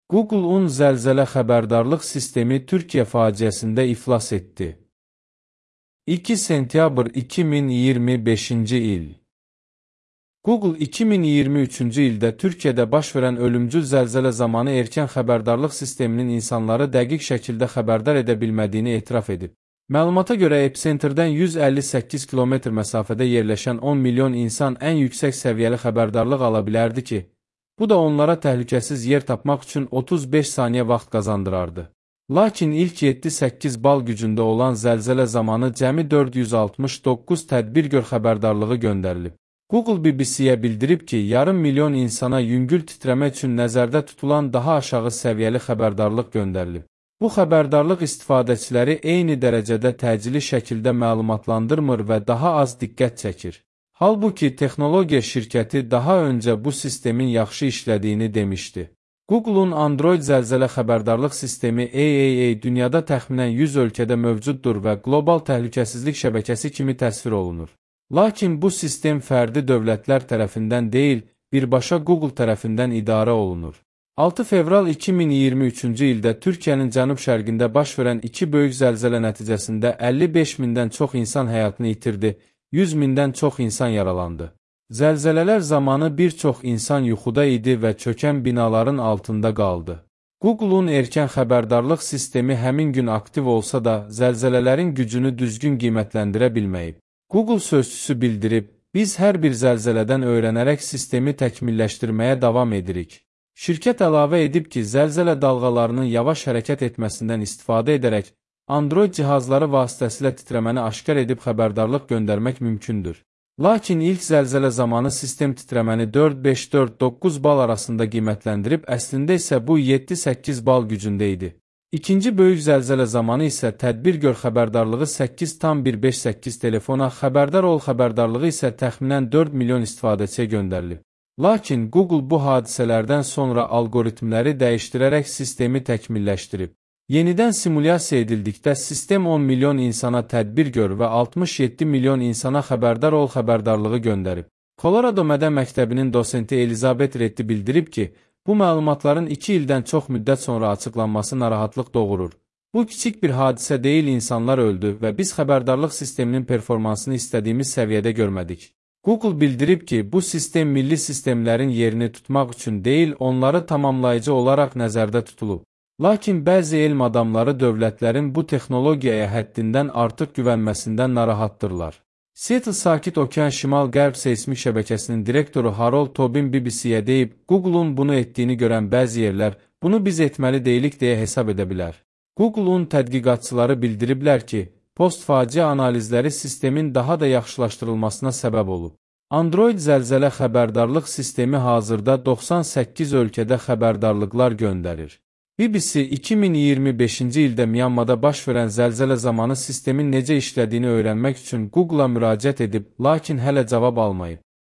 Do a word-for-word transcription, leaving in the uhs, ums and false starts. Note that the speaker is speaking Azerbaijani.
Google-un zəlzələ xəbərdarlıq sistemi Türkiyə faciəsində iflas etdi. iki sentyabr iki min iyirmi beşinci il. Google iki min iyirmi üçüncü ildə Türkiyədə baş verən ölümcül zəlzələ zamanı erkən xəbərdarlıq sisteminin insanları dəqiq şəkildə xəbərdar edə bilmədiyini etiraf edib. Məlumata görə episentrdən yüz əlli səkkiz kilometr məsafədə yerləşən on milyon insan ən yüksək səviyyəli xəbərdarlıq ala bilərdi ki, bu da onlara təhlükəsiz yer tapmaq üçün otuz beş saniyə vaxt qazandırardı. Lakin ilk yeddi səkkiz bal gücündə olan zəlzələ zamanı cəmi dörd yüz altmış doqquz tədbir gör xəbərdarlığı göndərilib. Google B B C-yə bildirib ki, yarım milyon insana yüngül titrəmə üçün nəzərdə tutulan daha aşağı səviyyəli xəbərdarlıq göndərilib. Bu xəbərdarlıq istifadəçiləri eyni dərəcədə təcili şəkildə məlumatlandırmır və daha az diqqət çəkir. Halbuki texnologiya şirkəti daha öncə bu sistemin yaxşı işlədiyini demişdi. Google-un Android zəlzələ xəbərdarlıq sistemi A A A dünyada təxminən yüz ölkədə mövcuddur və qlobal təhlükəsizlik şəbəkəsi kimi təsvir olunur. Lakin bu sistem fərdi dövlətlər tərəfindən deyil, birbaşa Google tərəfindən idarə olunur. altı fevral iki min iyirmi üçüncü ildə Türkiyənin cənub-şərqində baş verən iki böyük zəlzələ nəticəsində əlli beş mindən çox insan həyatını itirdi, yüz mindən çox insan yaralandı. Zəlzələlər zamanı bir çox insan yuxuda idi və çökən binaların altında qaldı. Google-un erkən xəbərdarlıq sistemi həmin gün aktiv olsa da, zəlzələlərin gücünü düzgün qiymətləndirə bilməyib. Google sözçüsü bildirib, biz hər bir zəlzələdən öyrənərək sistemi təkmilləşdirməyə davam edirik. Şirkət əlavə edib ki, zəlzələ dalğalarının yavaş hərəkət etməsindən istifadə edərək, Android cihazları vasitəsilə titrəməni aşkar edib xəbərdarlıq göndərmək mümkündür. Lakin ilk zəlzələ zamanı sistem titrəməni dörd beş dörd doqquz bal arasında qiymətləndirib, əslində isə bu yeddi səkkiz bal gücündə idi. İkinci böyük zəlzələ zamanı isə tədbir gör xəbərdarlığı səkkiz tam bir beş səkkiz telefona, xəbərdar ol xəbərdarlığı isə təxminən dörd milyon istifadəçiyə göndərilib. Lakin Google bu hadisələrdən sonra algoritmləri dəyişdirərək sistemi təkmilləşdirib. Yenidən simulyasiya edildikdə sistem on milyon insana tədbir gör və altmış yeddi milyon insana xəbərdar ol xəbərdarlığı göndərib. Colorado Mədən Məktəbinin dosenti Elizabeth Reddi bildirib ki, bu məlumatların iki ildən çox müddət sonra açıqlanması narahatlıq doğurur. Bu kiçik bir hadisə deyil, insanlar öldü və biz xəbərdarlıq sisteminin performansını istədiyimiz səviyyədə görmədik. Google bildirib ki, bu sistem milli sistemlərin yerini tutmaq üçün deyil, onları tamamlayıcı olaraq nəzərdə tutulub. Lakin bəzi elm adamları dövlətlərin bu texnologiyaya həddindən artıq güvənməsindən narahatdırlar. Seattle Sakit Okean Şimal-Qərb Seysmik Şəbəkəsinin direktoru Harold Tobin B B C-yə deyib, Google-un bunu etdiyini görən bəzi yerlər, bunu biz etməli deyilik deyə hesab edə bilər. Google-un tədqiqatçıları bildiriblər ki, post-faciə analizləri sistemin daha da yaxşılaşdırılmasına səbəb olub. Android zəlzələ xəbərdarlıq sistemi hazırda doxsan səkkiz ölkədə xəbərdarlıqlar göndərir. B B C iki min iyirmi beşinci ildə Myanmada baş verən zəlzələ zamanı sistemin necə işlədiyini öyrənmək üçün Google-a müraciət edib, lakin hələ cavab almayıb.